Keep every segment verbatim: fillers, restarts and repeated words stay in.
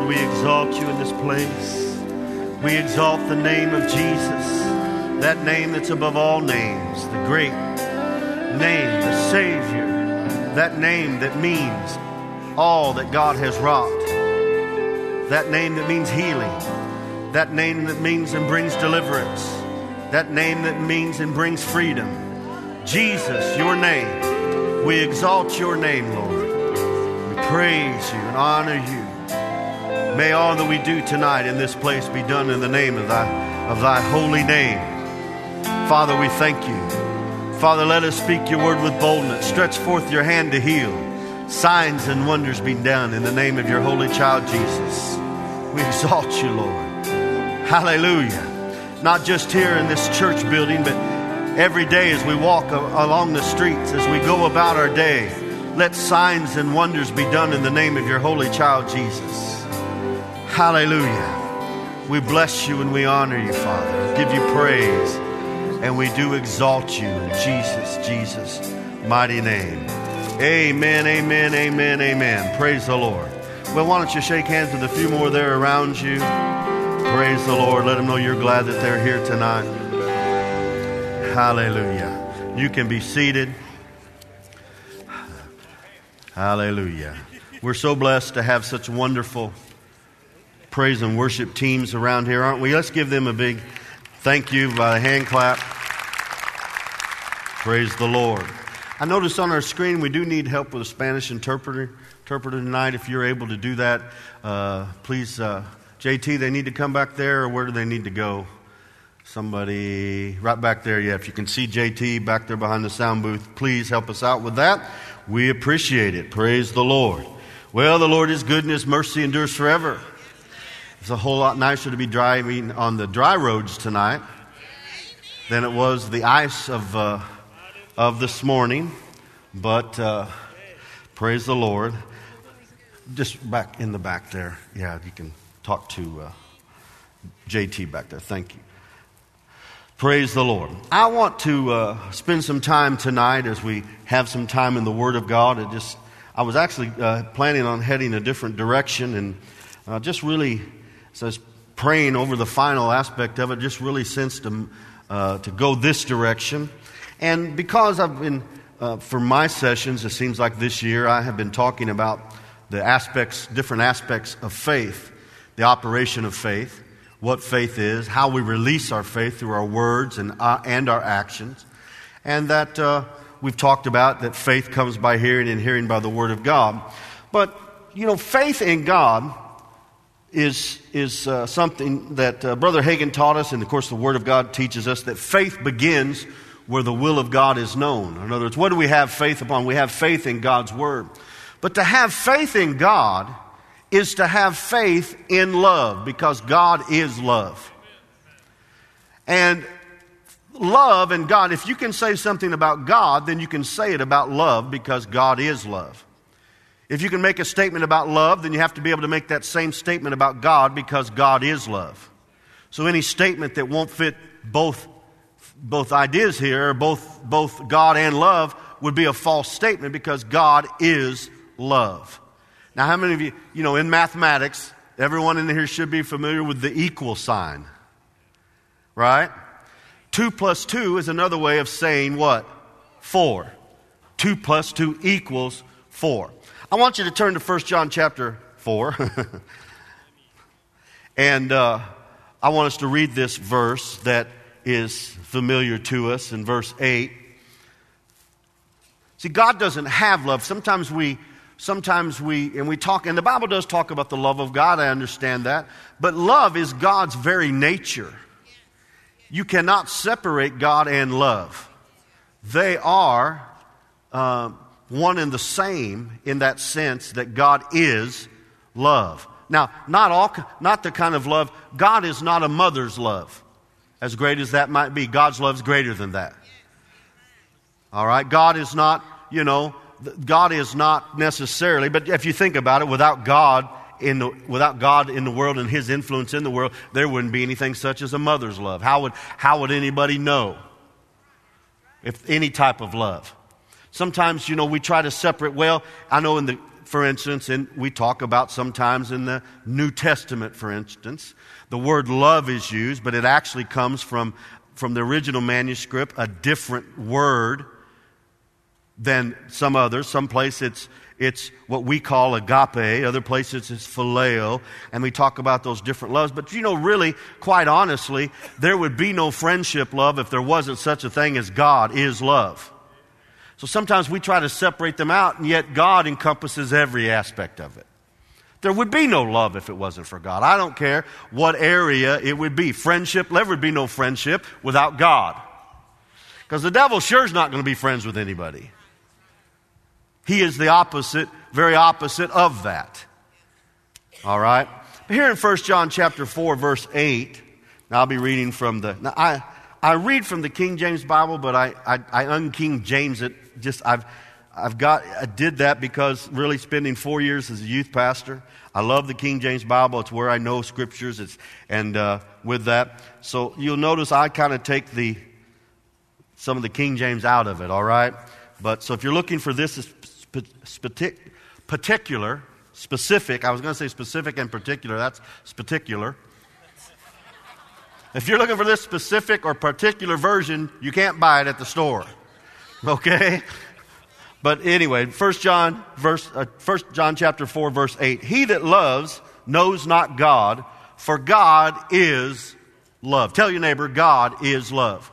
Lord, we exalt you in this place. We exalt the name of Jesus, that name that's above all names, the great name, the Savior, that name that means all that God has wrought, that name that means healing, that name that means and brings deliverance, that name that means and brings freedom. Jesus, your name. We exalt your name, Lord. We praise you and honor you. May all that we do tonight in this place be done in the name of thy, of thy holy name. Father, we thank you. Father, let us speak your word with boldness. Stretch forth your hand to heal. Signs and wonders be done in the name of your holy child, Jesus. We exalt you, Lord. Hallelujah. Not just here in this church building, but every day as we walk along the streets, as we go about our day, let signs and wonders be done in the name of your holy child, Jesus. Hallelujah. We bless you and we honor you, Father. We give you praise and we do exalt you in Jesus, Jesus' mighty name. Amen, amen, amen, amen. Praise the Lord. Well, why don't you shake hands with a few more there around you. Praise the Lord. Let them know you're glad that they're here tonight. Hallelujah. You can be seated. Hallelujah. We're so blessed to have such wonderful praise and worship teams around here, aren't we? Let's give them a big thank you by a hand clap. Praise the Lord. I noticed on our screen we do need help with a Spanish interpreter interpreter tonight. If you're able to do that, uh, please, uh, J T, they need to come back there, or where do they need to go? Somebody right back there. Yeah, if you can see J T back there behind the sound booth, please help us out with that. We appreciate it. Praise the Lord. Well, the Lord is good and his mercy endures forever. It's a whole lot nicer to be driving on the dry roads tonight than it was the ice of uh, of this morning. But uh, praise the Lord. Just back in the back there. Yeah, you can talk to uh, J T back there. Thank you. Praise the Lord. I want to uh, spend some time tonight as we have some time in the Word of God. It just, I was actually uh, planning on heading a different direction, and uh, just really, as I was praying over the final aspect of it, just really sensed to, uh, to go this direction. And because I've been, uh, for my sessions, it seems like this year, I have been talking about the aspects, different aspects of faith, the operation of faith, what faith is, how we release our faith through our words and uh, and our actions, and that uh, we've talked about that faith comes by hearing and hearing by the Word of God. But, you know, faith in God is is uh, something that uh, Brother Hagin taught us, and of course the Word of God teaches us that faith begins where the will of God is known. In other words, what do we have faith upon? We have faith in God's Word. But to have faith in God is to have faith in love, because God is love. And love and God, if you can say something about God, then you can say it about love, because God is love. If you can make a statement about love, then you have to be able to make that same statement about God, because God is love. So any statement that won't fit both both ideas here, both both God and love, would be a false statement, because God is love. Now, how many of you, you know, in mathematics, everyone in here should be familiar with the equal sign, right? Two plus two is another way of saying what? Four. Two plus two equals four. I want you to turn to First John chapter four. And uh, I want us to read this verse that is familiar to us in verse eight. See, God doesn't have love. Sometimes we Sometimes we, and we talk, and the Bible does talk about the love of God, I understand that. But love is God's very nature. You cannot separate God and love. They are uh, one and the same in that sense that God is love. Now, not all, not the kind of love, God is not a mother's love. As great as that might be, God's love is greater than that. All right? God is not, you know, God is not necessarily, but if you think about it, without God in the without God in the world and His influence in the world, there wouldn't be anything such as a mother's love. How would how would anybody know if any type of love? Sometimes, you know, we try to separate. Well, I know in the for instance, and we talk about sometimes in the New Testament, for instance, the word love is used, but it actually comes from, from the original manuscript, a different word than some others. Some place it's it's what we call agape, other places it's phileo, and we talk about those different loves. But you know, really, quite honestly, there would be no friendship love if there wasn't such a thing as God is love. So sometimes we try to separate them out, and yet God encompasses every aspect of it. There would be no love if it wasn't for God. I don't care what area it would be. Friendship, there would be no friendship without God. Because the devil sure is not going to be friends with anybody. He is the opposite, very opposite of that. All right? But here in First John chapter four, verse eight, now I'll be reading from the... Now I, I read from the King James Bible, but I, I, I un-King James it. Just I've I've got I did that because really spending four years as a youth pastor, I love the King James Bible. It's where I know scriptures. It's and uh, with that, so you'll notice I kind of take the some of the King James out of it. All right, but so if you're looking for this sp- sp- particular, specific, I was going to say specific and particular. That's particular. If you're looking for this specific or particular version, you can't buy it at the store. Okay? But anyway, First John verse uh, First John chapter four verse eight. He that loves knows not God, for God is love. Tell your neighbor, God is love.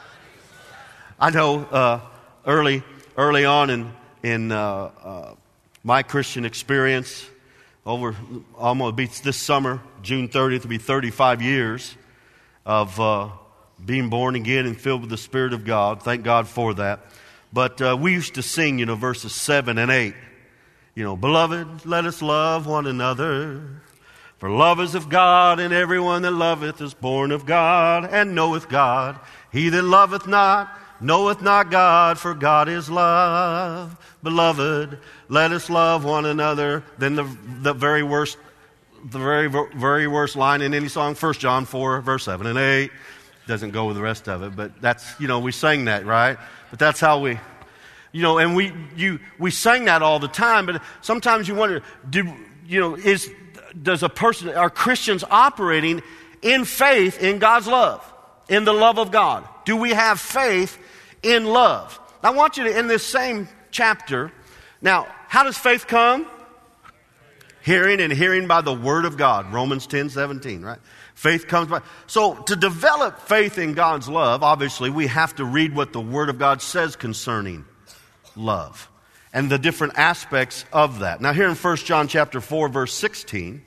I know uh, early early on in in uh, uh, my Christian experience, over almost be this summer, June thirtieth, will be thirty-five years of uh, being born again and filled with the Spirit of God. Thank God for that. But uh, we used to sing, you know, verses seven and eight. You know, beloved, let us love one another. For love is of God, and everyone that loveth is born of God, and knoweth God. He that loveth not, knoweth not God, for God is love. Beloved, let us love one another. Then the the very worst, the very very worst line in any song, First John four, verse seven and eight. Doesn't go with the rest of it, but that's, you know, we sang that, right? But that's how we, you know, and we you we sang that all the time. But sometimes you wonder, do you know, is does a person, are Christians operating in faith in God's love, in the love of God? Do we have faith in love? I want you to, in this same chapter, now, how does faith come? Hearing, and hearing by the word of God. Romans ten seventeen, right? Faith comes by. So to develop faith in God's love, obviously we have to read what the Word of God says concerning love and the different aspects of that. Now here in First John chapter four, verse sixteen,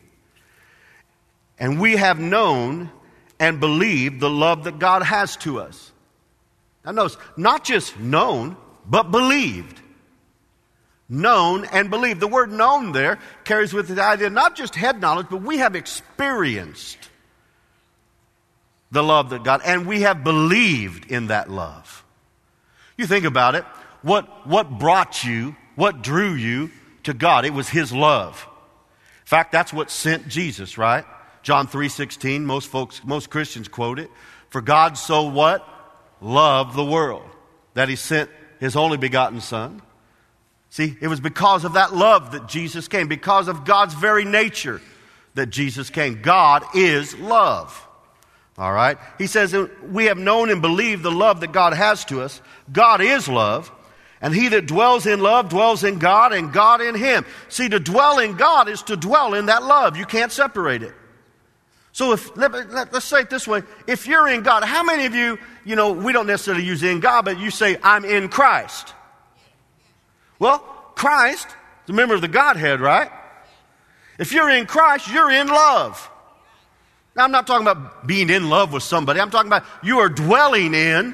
and we have known and believed the love that God has to us. Now notice, not just known, but believed. Known and believed. The word known there carries with it the idea not just head knowledge, but we have experienced the love that God, and we have believed in that love. You think about it. What, what brought you, what drew you to God? It was His love. In fact, that's what sent Jesus, right? John three sixteen, most folks, most Christians quote it. For God so what? Loved the world, that He sent His only begotten Son. See, it was because of that love that Jesus came, because of God's very nature that Jesus came. God is love. All right? He says, we have known and believed the love that God has to us. God is love. And he that dwells in love dwells in God, and God in him. See, to dwell in God is to dwell in that love. You can't separate it. So if, let, let, let's say it this way. If you're in God, how many of you, you know, we don't necessarily use in God, but you say, I'm in Christ. Well, Christ is a member of the Godhead, right? If you're in Christ, you're in love. Now, I'm not talking about being in love with somebody. I'm talking about you are dwelling in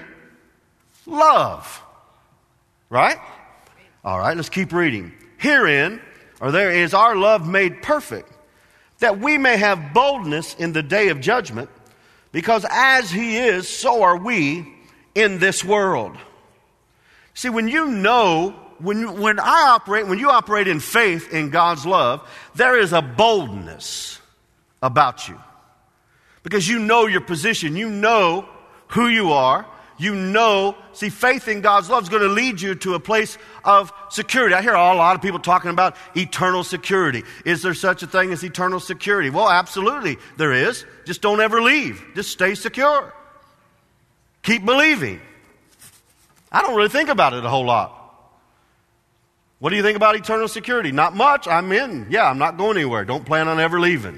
love. Right? All right, let's keep reading. Herein, or there is our love made perfect, that we may have boldness in the day of judgment, because as He is, so are we in this world. See, when you know, when, when I operate, when you operate in faith in God's love, there is a boldness about you. Because you know your position. You know who you are. You know, see, faith in God's love is going to lead you to a place of security. I hear a lot of people talking about eternal security. Is there such a thing as eternal security? Well, absolutely there is. Just don't ever leave. Just stay secure. Keep believing. I don't really think about it a whole lot. What do you think about eternal security? Not much. I'm in. Yeah, I'm not going anywhere. Don't plan on ever leaving.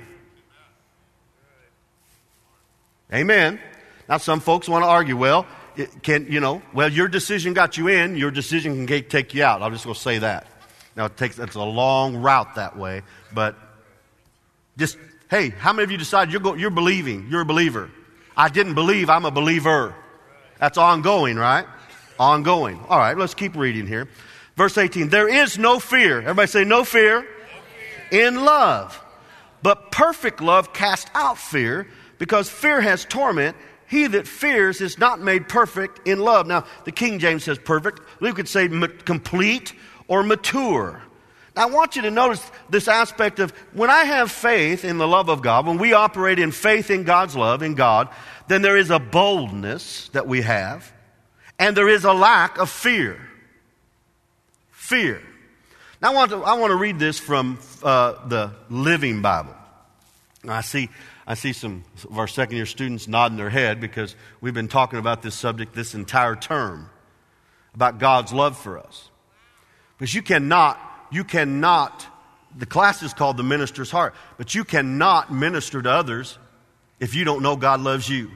Amen. Now, some folks want to argue, well, it can, you know, well, your decision got you in, your decision can take you out. I'll just go say that. Now, it takes, it's a long route that way, but just, hey, how many of you decided you're, go, you're believing, you're a believer? I didn't believe, I'm a believer. That's ongoing, right? Ongoing. All right, let's keep reading here. Verse eighteen, there is no fear. Everybody say no fear. No fear. In love. But perfect love casts out fear, because fear has torment. He that fears is not made perfect in love. Now, the King James says perfect. We could say ma- complete or mature. Now, I want you to notice this aspect of when I have faith in the love of God, when we operate in faith in God's love, in God, then there is a boldness that we have, and there is a lack of fear. Fear. Now, I want to, I want to read this from uh, the Living Bible. I see... I see some of our second-year students nodding their head because we've been talking about this subject this entire term, about God's love for us. Because you cannot, you cannot, the class is called The Minister's Heart, but you cannot minister to others if you don't know God loves you.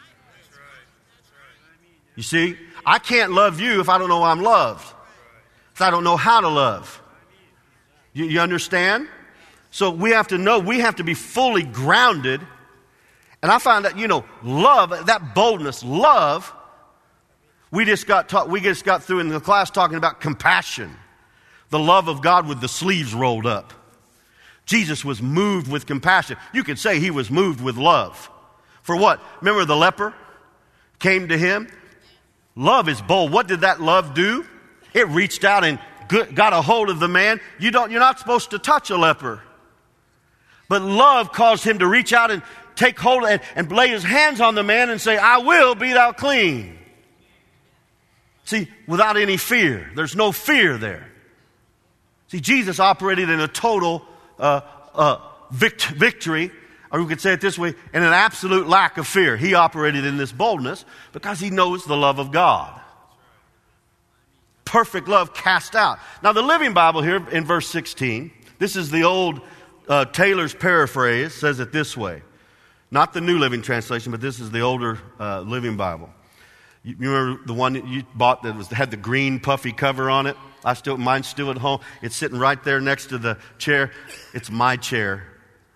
You see, I can't love you if I don't know I'm loved, if I don't know how to love. You, you understand? So we have to know, we have to be fully grounded. And I find that, you know, love, that boldness, love, we just got taught, we just got through in the class talking about compassion. The love of God with the sleeves rolled up. Jesus was moved with compassion. You could say he was moved with love. For what? Remember the leper came to him? Love is bold. What did that love do? It reached out and got a hold of the man. You don't, you're not supposed to touch a leper. But love caused him to reach out and take hold and, and lay his hands on the man and say, I will be thou clean. See, without any fear. There's no fear there. See, Jesus operated in a total uh, uh, vict- victory, or we could say it this way, in an absolute lack of fear. He operated in this boldness because he knows the love of God. Perfect love cast out. Now, the Living Bible here in verse sixteen, this is the old Uh, Taylor's paraphrase, says it this way. Not the New Living Translation, but this is the older uh, Living Bible. You, you remember the one that you bought that was had the green puffy cover on it? I still, mine's still at home. It's sitting right there next to the chair. It's my chair.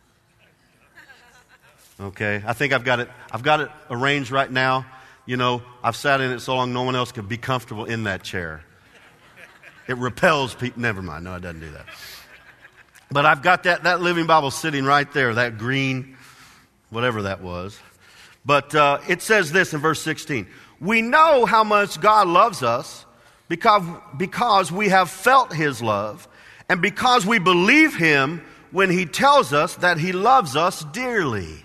Okay, I think I've got it. I've got it arranged right now. You know, I've sat in it so long, no one else could be comfortable in that chair. It repels people. Never mind. No, it doesn't do that. But I've got that, that Living Bible sitting right there, that green, whatever that was. But uh, it says this in verse sixteen. We know how much God loves us because, because we have felt his love and because we believe him when he tells us that he loves us dearly.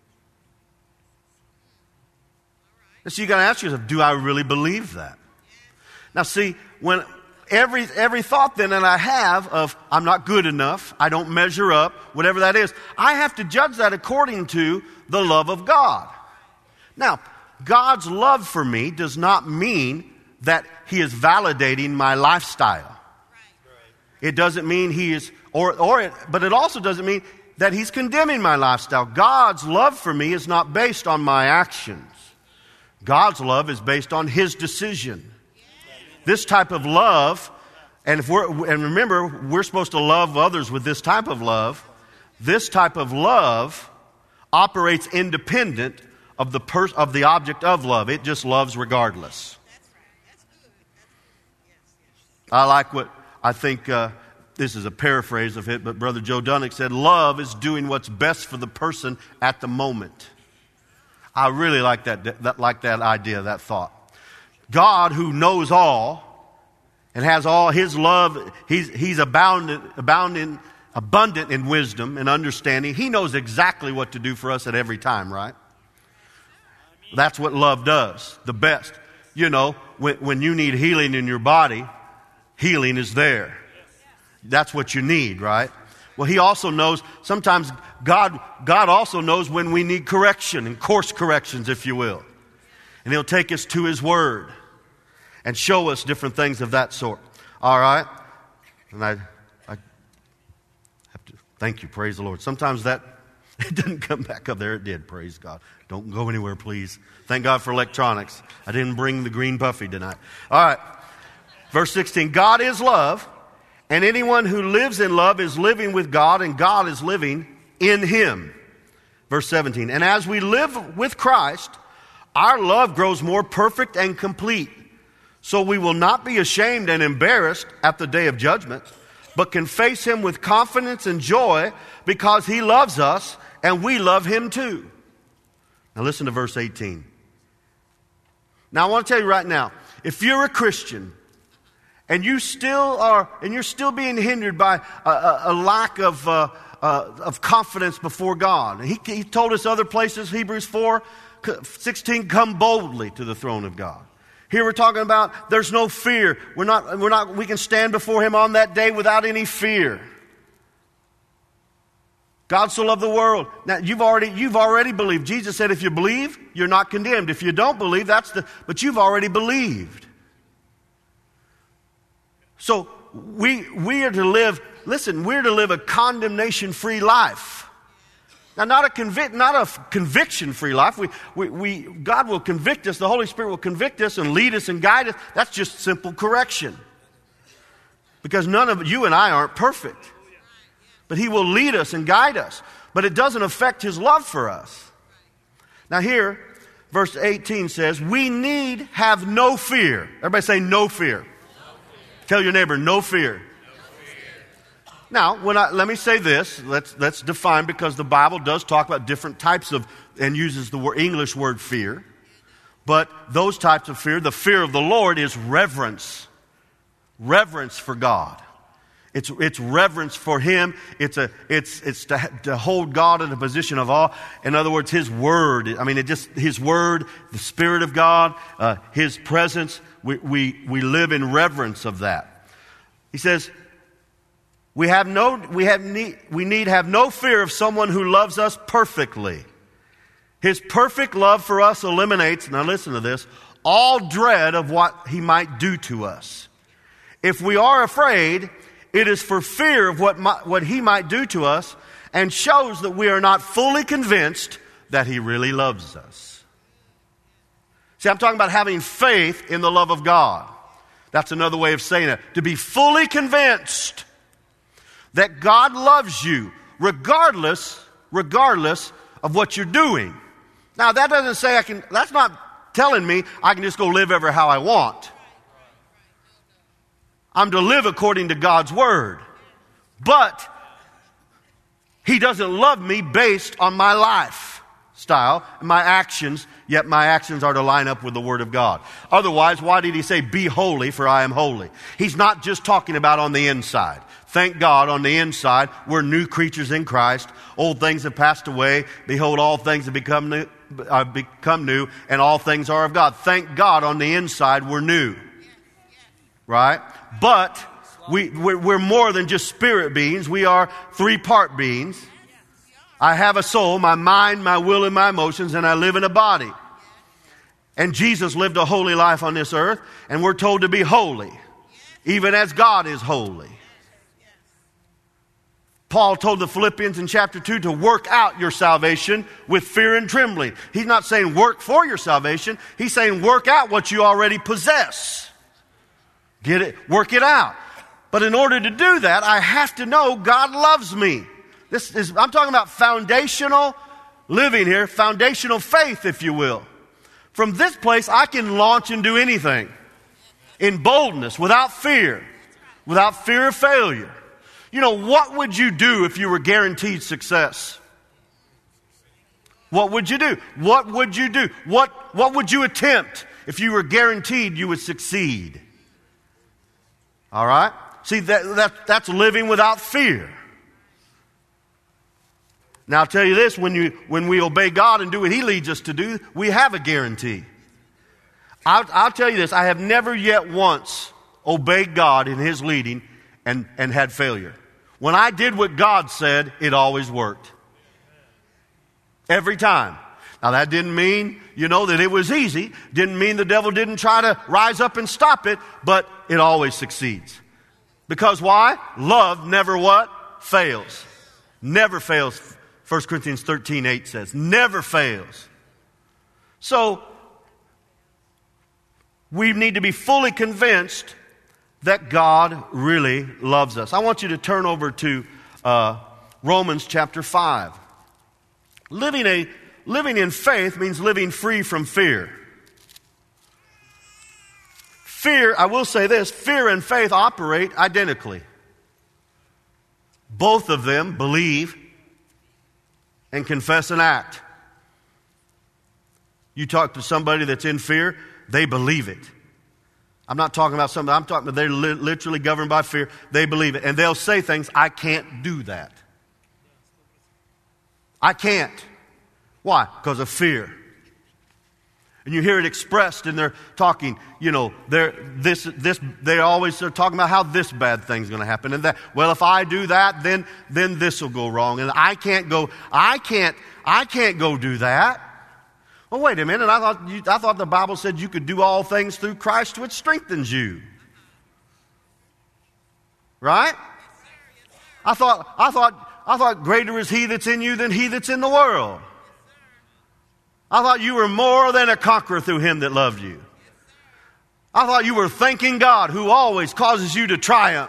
And so you got to ask yourself, do I really believe that? Now see, when... Every every thought then that I have of I'm not good enough, I don't measure up, whatever that is, I have to judge that according to the love of God. Now, God's love for me does not mean that he is validating my lifestyle. It doesn't mean he is, or or it, but it also doesn't mean that he's condemning my lifestyle. God's love for me is not based on my actions. God's love is based on his decision. This type of love, and if we're and remember, we're supposed to love others with this type of love. This type of love operates independent of the pers- of the object of love. It just loves regardless. That's right. That's good. That's, yes, yes. I like what I think. Uh, this is a paraphrase of it, but Brother Joe Dunnick said, "Love is doing what's best for the person at the moment." I really like that. that like that idea, that thought. God, who knows all and has all his love, he's, he's abounded, abounding, abundant in wisdom and understanding. He knows exactly what to do for us at every time, right? That's what love does, the best. You know, when, when you need healing in your body, healing is there. That's what you need, right? Well, he also knows, sometimes God, God also knows when we need correction and course corrections, if you will. And he'll take us to his word and show us different things of that sort. All right? And I, I have to thank you, praise the Lord. Sometimes that, it didn't come back up there. It did, praise God. Don't go anywhere, please. Thank God for electronics. I didn't bring the green puffy tonight. All right. Verse sixteen, God is love, and anyone who lives in love is living with God, and God is living in him. Verse seventeen, and as we live with Christ, our love grows more perfect and complete. So we will not be ashamed and embarrassed at the day of judgment, but can face him with confidence and joy because he loves us and we love him too. Now listen to verse eighteen. Now I want to tell you right now, if you're a Christian and you still are, and you're still being hindered by a, a, a lack of uh, uh, of confidence before God, he, he told us other places, Hebrews four sixteen, come boldly to the throne of God. Here we're talking about there's no fear. We're not, we're not, we can stand before him on that day without any fear. God so loved the world. Now you've already, you've already believed. Jesus said, if you believe, you're not condemned. If you don't believe, that's the, but you've already believed. So we, we are to live, listen, we're to live a condemnation-free life. Now, not a convic- not a conviction-free life. We, we, we, God will convict us. The Holy Spirit will convict us and lead us and guide us. That's just simple correction. Because none of you and I aren't perfect. But he will lead us and guide us. But it doesn't affect his love for us. Now here, verse eighteen says, we need have no fear. Everybody say no fear. No fear. Tell your neighbor, no fear. Now, when I, let me say this. Let's, let's define, because the Bible does talk about different types of, and uses the word, English word fear. But those types of fear, the fear of the Lord is reverence. Reverence for God. It's, it's reverence for him. It's, a, it's, it's to, to hold God in a position of awe. In other words, his word. I mean, it just, his word, the Spirit of God, uh, his presence. We, we, we live in reverence of that. He says, We have no, we have need, we need have no fear of someone who loves us perfectly. His perfect love for us eliminates, now listen to this, all dread of what he might do to us. If we are afraid, it is for fear of what, might, what he might do to us, and shows that we are not fully convinced that he really loves us. See, I'm talking about having faith in the love of God. That's another way of saying it. To be fully convinced that God loves you regardless, regardless of what you're doing. Now that doesn't say I can, that's not telling me I can just go live ever how I want. I'm to live according to God's word. But he doesn't love me based on my lifestyle and my actions, yet my actions are to line up with the word of God. Otherwise, why did he say, be holy, for I am holy? He's not just talking about on the inside. Thank God on the inside, we're new creatures in Christ. Old things have passed away. Behold, all things have become new, uh, become new, and all things are of God. Thank God on the inside, we're new. Right? But we, we're, we're more than just spirit beings. We are three-part beings. I have a soul, my mind, my will, and my emotions, and I live in a body. And Jesus lived a holy life on this earth, and we're told to be holy, even as God is holy. Paul told the Philippians in chapter two to work out your salvation with fear and trembling. He's not saying work for your salvation. He's saying work out what you already possess. Get it? Work it out. But in order to do that, I have to know God loves me. This is, I'm talking about foundational living here, foundational faith, if you will. From this place, I can launch and do anything in boldness, without fear, without fear of failure. You know, what would you do if you were guaranteed success? What would you do? What would you do? What, what would you attempt if you were guaranteed you would succeed? All right? See, that, that, that's living without fear. Now, I'll tell you this, when, you, when we obey God and do what he leads us to do, we have a guarantee. I'll, I'll tell you this. I have never yet once obeyed God in His leading and, and had failure. When I did what God said, it always worked. Every time. Now that didn't mean, you know, that it was easy. Didn't mean the devil didn't try to rise up and stop it, but it always succeeds. Because why? Love never what? Fails. Never fails. First Corinthians thirteen eight says, never fails. So, we need to be fully convinced that God really loves us. I want you to turn over to uh, Romans chapter five. Living a living in faith means living free from fear. Fear, I will say this, fear and faith operate identically. Both of them believe and confess and act. You talk to somebody that's in fear, they believe it. I'm not talking about something, I'm talking about they're li- literally governed by fear. They believe it. And they'll say things, I can't do that. I can't. Why? Because of fear. And you hear it expressed in their talking, you know, they're, this, this, they always are talking about how this bad thing's going to happen. And that, well, if I do that, then, then this will go wrong. And I can't go, I can't, I can't go do that. Well, wait a minute. I thought, you, I thought the Bible said you could do all things through Christ which strengthens you. Right? I thought, I thought, I thought greater is He that's in you than he that's in the world. I thought you were more than a conqueror through Him that loved you. I thought you were thanking God who always causes you to triumph.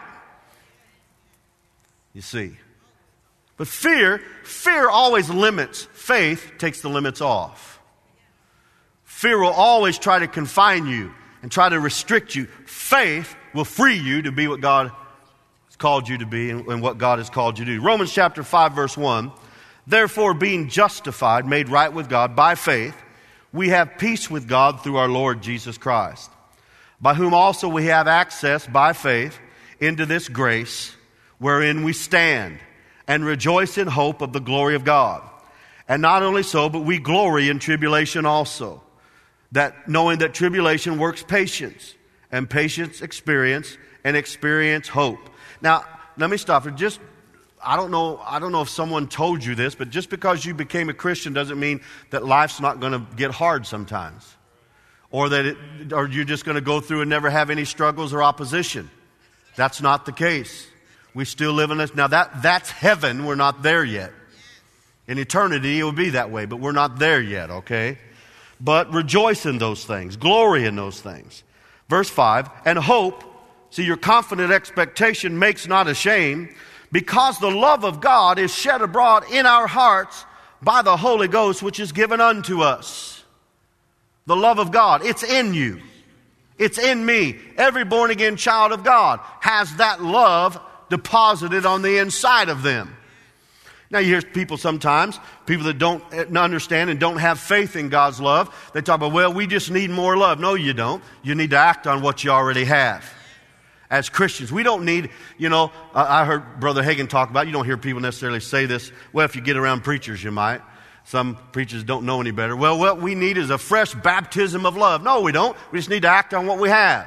You see. But fear, fear always limits. Faith takes the limits off. Fear will always try to confine you and try to restrict you. Faith will free you to be what God has called you to be and, and what God has called you to do. Romans chapter five verse one. Therefore, being justified, made right with God by faith, we have peace with God through our Lord Jesus Christ, by whom also we have access by faith into this grace wherein we stand and rejoice in hope of the glory of God. And not only so, but we glory in tribulation also, that knowing that tribulation works patience, and patience experience, and experience hope. Now, let me stop it. Just I don't know, I don't know if someone told you this, but just because you became a Christian doesn't mean that life's not going to get hard sometimes. Or that it, or you're just going to go through and never have any struggles or opposition. That's not the case. We still live in this. Now that, that's heaven. We're not there yet. In eternity, it will be that way, but we're not there yet, okay? But rejoice in those things. Glory in those things. Verse five, and hope, see, your confident expectation makes not ashamed, because the love of God is shed abroad in our hearts by the Holy Ghost, which is given unto us. The love of God, it's in you. It's in me. Every born-again child of God has that love deposited on the inside of them. Now you hear people sometimes, people that don't understand and don't have faith in God's love, they talk about, well, we just need more love. No, you don't. You need to act on what you already have. As Christians, we don't need, you know, I heard Brother Hagin talk about, you don't hear people necessarily say this. Well, if you get around preachers, you might. Some preachers don't know any better. Well, what we need is a fresh baptism of love. No, we don't. We just need to act on what we have.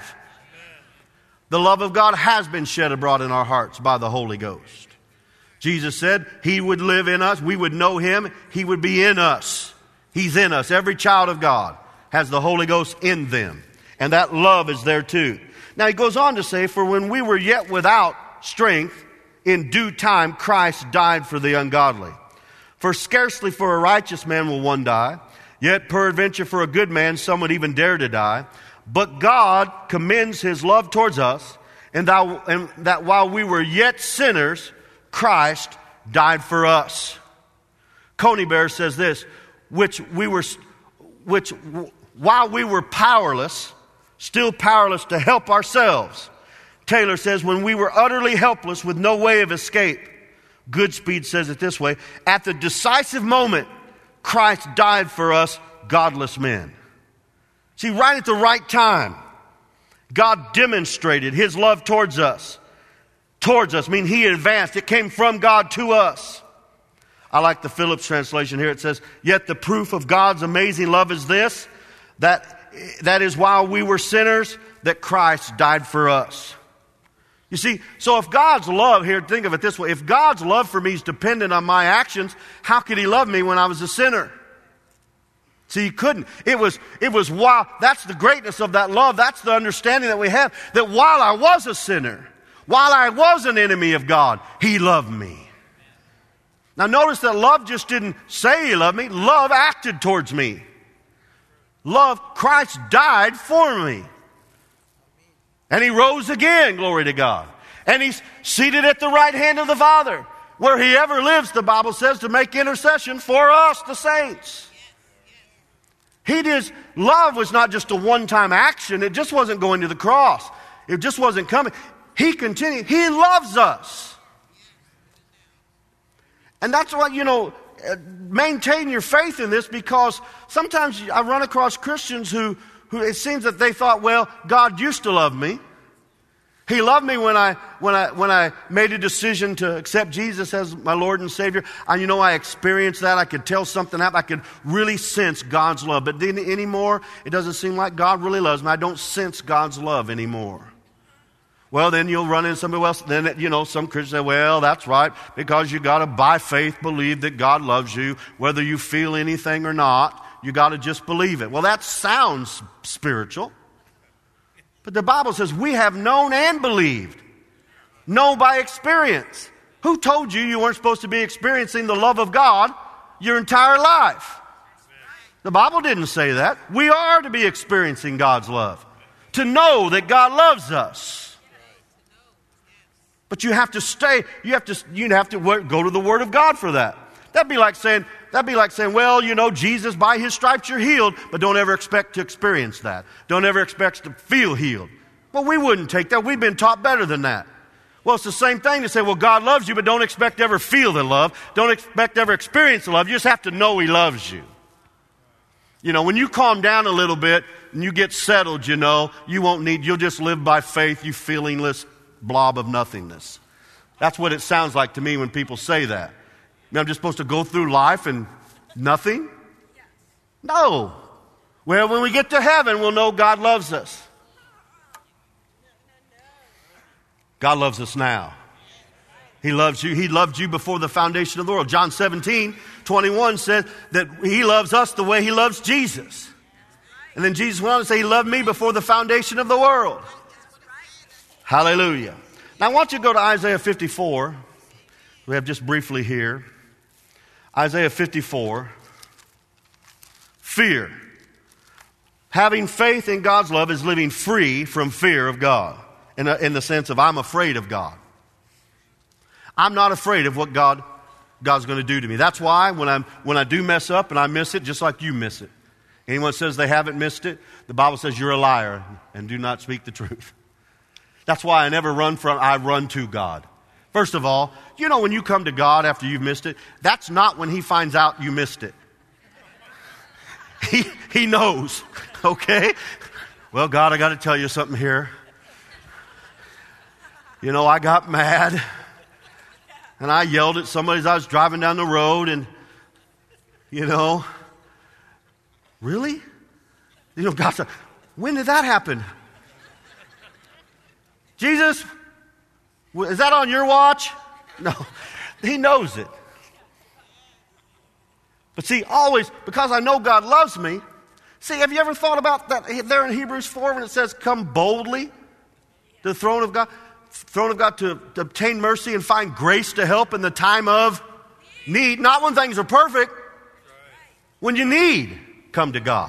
The love of God has been shed abroad in our hearts by the Holy Ghost. Jesus said He would live in us. We would know Him. He would be in us. He's in us. Every child of God has the Holy Ghost in them. And that love is there too. Now he goes on to say, for when we were yet without strength, in due time Christ died for the ungodly. For scarcely for a righteous man will one die, yet peradventure for a good man some would even dare to die. But God commends His love towards us, and that, and that while we were yet sinners, Christ died for us. Conybeare says this, which we were, which while we were powerless, still powerless to help ourselves. Taylor says, when we were utterly helpless with no way of escape. Goodspeed says it this way, at the decisive moment, Christ died for us godless men. See, right at the right time, God demonstrated His love towards us. Towards us, I mean He advanced. It came from God to us. I like the Phillips translation here. It says, yet the proof of God's amazing love is this, that that is while we were sinners, that Christ died for us. You see, so if God's love, here, think of it this way, if God's love for me is dependent on my actions, how could He love me when I was a sinner? See, He couldn't. It was, it was while, that's the greatness of that love. That's the understanding that we have, that while I was a sinner, while I was an enemy of God, He loved me. Now notice that love just didn't say He loved me. Love acted towards me. Love, Christ died for me. And He rose again, glory to God. And He's seated at the right hand of the Father, where He ever lives, the Bible says, to make intercession for us, the saints. He did, love was not just a one-time action. It just wasn't going to the cross. It just wasn't coming. He continued. He loves us. And that's why, you know, maintain your faith in this, because sometimes I run across Christians who, who it seems that they thought, well, God used to love me. He loved me when I when I when I made a decision to accept Jesus as my Lord and Savior. And you know, I experienced that. I could tell something happened. I could really sense God's love. But then anymore, it doesn't seem like God really loves me. I don't sense God's love anymore. Well, then you'll run into somebody else. Then, you know, some Christians say, well, that's right, because you got to, by faith, believe that God loves you, whether you feel anything or not. You got to just believe it. Well, that sounds spiritual. But the Bible says we have known and believed. Know by experience. Who told you you weren't supposed to be experiencing the love of God your entire life? The Bible didn't say that. We are to be experiencing God's love. To know that God loves us. But you have to stay, you have to, you have to go to the Word of God for that. That'd be like saying, that'd be like saying, well, you know, Jesus, by His stripes you're healed, but don't ever expect to experience that. Don't ever expect to feel healed. Well, we wouldn't take that. We've been taught better than that. Well, it's the same thing to say, well, God loves you, but don't expect to ever feel the love. Don't expect to ever experience the love. You just have to know He loves you. You know, when you calm down a little bit and you get settled, you know, you won't need, you'll just live by faith, you feelingless blob of nothingness. That's what it sounds like to me when people say that. I'm just supposed to go through life and nothing? No. Well, when we get to heaven, we'll know God loves us. God loves us now. He loves you. He loved you before the foundation of the world. John seventeen twenty-one says that He loves us the way He loves Jesus. And then Jesus went on to say He loved me before the foundation of the world. Hallelujah. Now I want you to go to Isaiah fifty-four. We have just briefly here. Isaiah fifty-four. Fear. Having faith in God's love is living free from fear of God. In, a, in the sense of I'm afraid of God. I'm not afraid of what God God's going to do to me. That's why when I'm when I do mess up and I miss it, just like you miss it. Anyone says they haven't missed it, the Bible says you're a liar and do not speak the truth. That's why I never run from, I run to God. First of all, you know when you come to God after you've missed it, that's not when He finds out you missed it. He, he knows, okay? Well, God, I got to tell you something here. You know, I got mad and I yelled at somebody as I was driving down the road and, you know, really? You know, God said, when did that happen? Jesus, is that on your watch? No, He knows it. But see, always, because I know God loves me, see, have you ever thought about that there in Hebrews four when it says, come boldly to the throne of God? Throne of God to, to obtain mercy and find grace to help in the time of need. Not when things are perfect. When you need, come to God.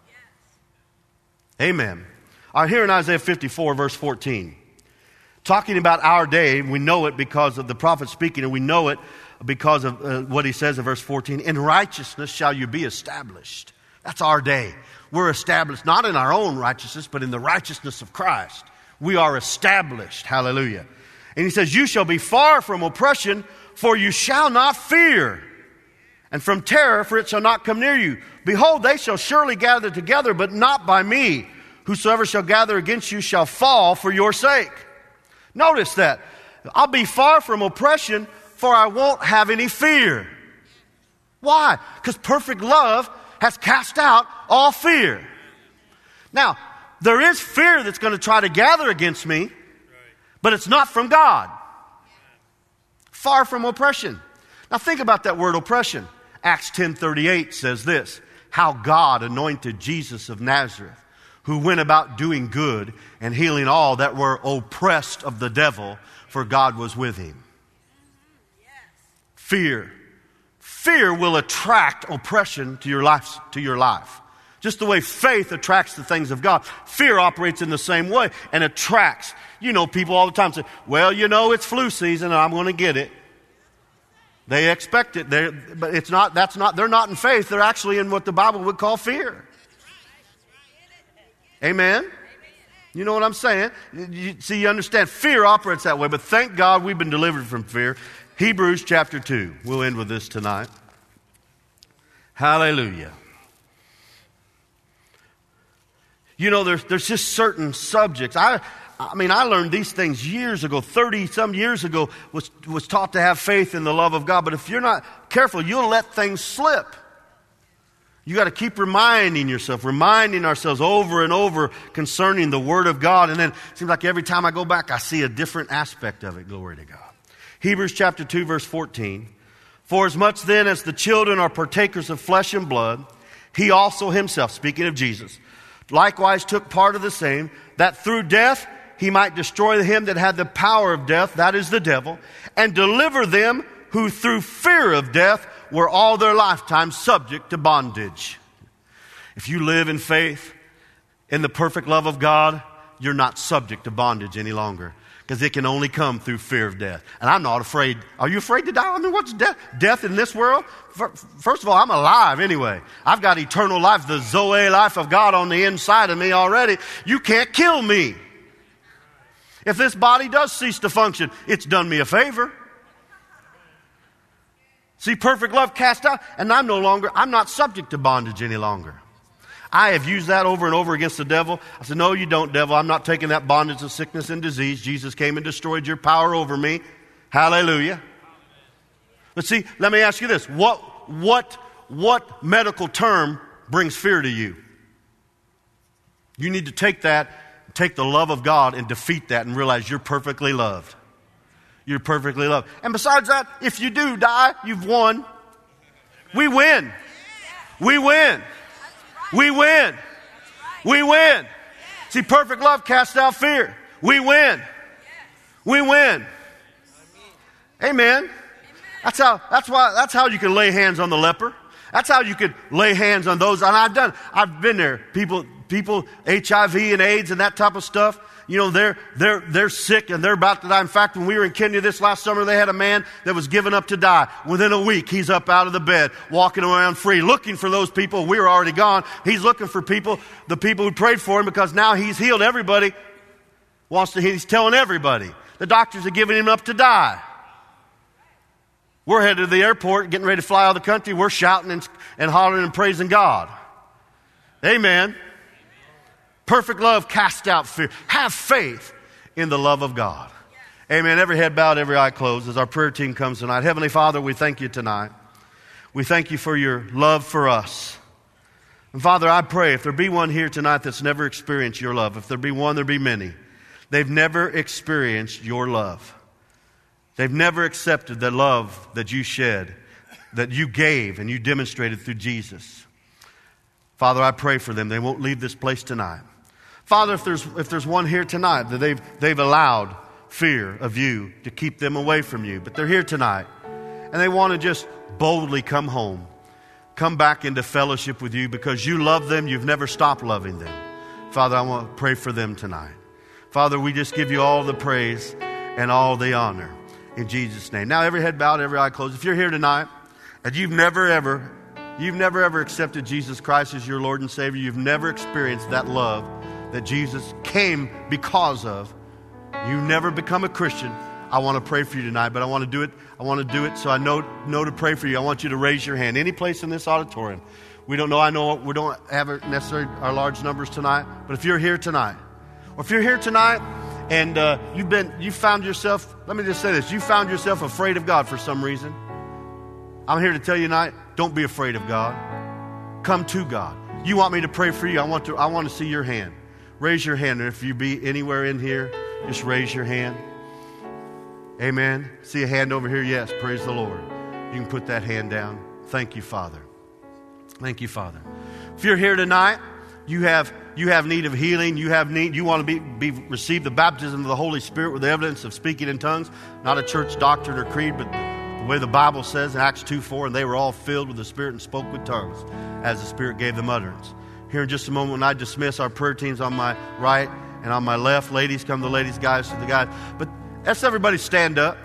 Amen. All right, here in Isaiah fifty-four, verse fourteen. Talking about our day, we know it because of the prophet speaking, and we know it because of uh, what he says in verse fourteen. In righteousness shall you be established. That's our day. We're established not in our own righteousness, but in the righteousness of Christ. We are established. Hallelujah. And he says, you shall be far from oppression, for you shall not fear. And from terror, for it shall not come near you. Behold, they shall surely gather together, but not by me. Whosoever shall gather against you shall fall for your sake. Notice that. I'll be far from oppression, for I won't have any fear. Why? Because perfect love has cast out all fear. Now, there is fear that's going to try to gather against me, but it's not from God. Far from oppression. Now think about that word oppression. Acts ten thirty-eight says this, how God anointed Jesus of Nazareth, who went about doing good and healing all that were oppressed of the devil, for God was with him. Fear. Fear will attract oppression to your life, to your life. Just the way faith attracts the things of God. Fear operates in the same way and attracts. You know, people all the time say, well, you know, it's flu season and I'm going to get it. They expect it. They're, but it's not, that's not, they're not in faith. They're actually in what the Bible would call fear. Amen? You know what I'm saying? You, see, you understand, fear operates that way, but thank God we've been delivered from fear. Hebrews chapter two. We'll end with this tonight. Hallelujah. You know, there's, there's just certain subjects. I, I mean, I learned these things years ago, thirty some years ago, was, was taught to have faith in the love of God. But if you're not careful, you'll let things slip. You got to keep reminding yourself, reminding ourselves over and over concerning the Word of God. And then it seems like every time I go back, I see a different aspect of it. Glory to God. Hebrews chapter two, verse fourteen. For as much then as the children are partakers of flesh and blood, he also himself, speaking of Jesus, likewise took part of the same, that through death he might destroy him that had the power of death, that is the devil, and deliver them who through fear of death were all their lifetime subject to bondage. If you live in faith, in the perfect love of God, you're not subject to bondage any longer. Because it can only come through fear of death. And I'm not afraid. Are you afraid to die? I mean, what's death? Death in this world? First of all, I'm alive anyway. I've got eternal life, the Zoe life of God on the inside of me already. You can't kill me. If this body does cease to function, it's done me a favor. See, perfect love cast out, and I'm no longer, I'm not subject to bondage any longer. I have used that over and over against the devil. I said, no, you don't, devil. I'm not taking that bondage of sickness and disease. Jesus came and destroyed your power over me. Hallelujah. But see, let me ask you this. What, what, what medical term brings fear to you? You need to take that, take the love of God and defeat that and realize you're perfectly loved. You're perfectly loved. And besides that, if you do die, you've won. We win. We win. We win. We win. See, perfect love casts out fear. We win. We win. Amen. That's how, that's why, that's how you can lay hands on the leper. That's how you could lay hands on those. And I've done, I've been there. People, people, H I V and AIDS and that type of stuff. You know, they're, they're, they're sick and they're about to die. In fact, when we were in Kenya this last summer, they had a man that was given up to die. Within a week, he's up out of the bed, walking around free, looking for those people. We were already gone. He's looking for people, the people who prayed for him, because now he's healed everybody. Wants to, he's telling everybody. The doctors are giving him up to die. We're headed to the airport, getting ready to fly out of the country. We're shouting and, and hollering and praising God. Amen. Perfect love casts out fear. Have faith in the love of God. Amen. Every head bowed, every eye closed as our prayer team comes tonight. Heavenly Father, we thank you tonight. We thank you for your love for us. And Father, I pray if there be one here tonight that's never experienced your love, if there be one, there be many. They've never experienced your love. They've never accepted the love that you shed, that you gave and you demonstrated through Jesus. Father, I pray for them. They won't leave this place tonight. Father, if there's, if there's one here tonight that they've, they've allowed fear of you to keep them away from you, but they're here tonight and they want to just boldly come home, come back into fellowship with you because you love them. You've never stopped loving them. Father, I want to pray for them tonight. Father, we just give you all the praise and all the honor in Jesus' name. Now, every head bowed, every eye closed. If you're here tonight and you've never ever, you've never ever accepted Jesus Christ as your Lord and Savior, you've never experienced that love that Jesus came because of, you've never become a Christian, I want to pray for you tonight, but I want to do it, I want to do it so I know, know to pray for you. I want you to raise your hand. Any place in this auditorium. We don't know, I know we don't have necessarily our large numbers tonight, but if you're here tonight, or if you're here tonight and uh, you've been, you found yourself, let me just say this, you found yourself afraid of God for some reason. I'm here to tell you tonight, don't be afraid of God. Come to God. You want me to pray for you? I want to, I want to see your hand. Raise your hand. And if you be anywhere in here, just raise your hand. Amen. See a hand over here? Yes. Praise the Lord. You can put that hand down. Thank you, Father. Thank you, Father. If you're here tonight, you have you have need of healing. You have need. You want to be, be receive the baptism of the Holy Spirit with the evidence of speaking in tongues. Not a church doctrine or creed, but the, the way the Bible says in Acts two four, and they were all filled with the Spirit and spoke with tongues as the Spirit gave them utterance. Here in just a moment, when I dismiss our prayer teams on my right and on my left, ladies come to the ladies, guys to the guys. But let's everybody stand up.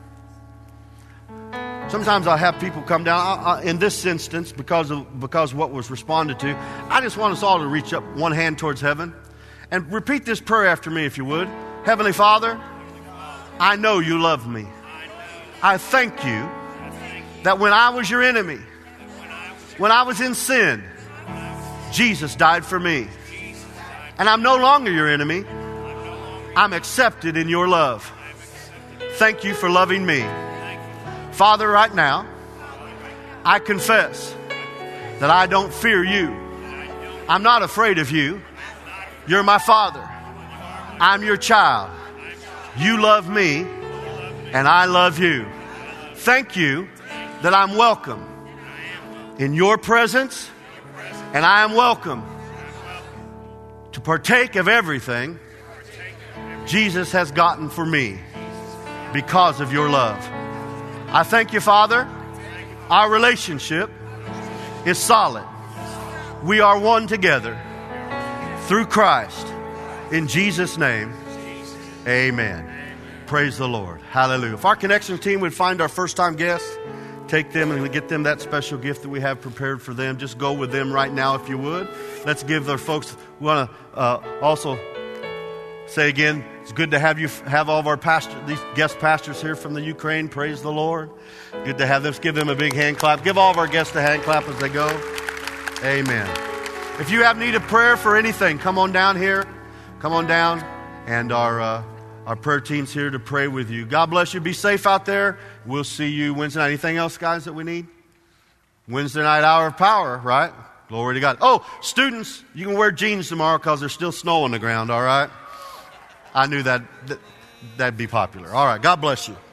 Sometimes I'll have people come down. I, I, in this instance, because of because of what was responded to, I just want us all to reach up one hand towards heaven and repeat this prayer after me, if you would. Heavenly Father, I know you love me. I thank you that when I was your enemy, when I was in sin, Jesus died for me. And I'm no longer your enemy. I'm accepted in your love. Thank you for loving me. Father, right now, I confess that I don't fear you. I'm not afraid of you. You're my Father. I'm your child. You love me, and I love you. Thank you that I'm welcome in your presence, and I am welcome to partake of everything Jesus has gotten for me because of your love. I thank you, Father. Our relationship is solid. We are one together through Christ. In Jesus' name, amen. Praise the Lord. Hallelujah. If our connection team would find our first-time guests, take them and get them that special gift that we have prepared for them. Just go with them right now if you would. Let's give their folks, we want to uh, also say again, it's good to have you have all of our pastor, these guest pastors here from the Ukraine. Praise the Lord. Good to have them. Let's give them a big hand clap. Give all of our guests a hand clap as they go. Amen. If you have need of prayer for anything, come on down here. Come on down. And our uh, our prayer team's here to pray with you. God bless you. Be safe out there. We'll see you Wednesday night. Anything else, guys, that we need? Wednesday night, hour of power, right? Glory to God. Oh, students, you can wear jeans tomorrow because there's still snow on the ground, all right? I knew that, that that'd be popular. All right, God bless you.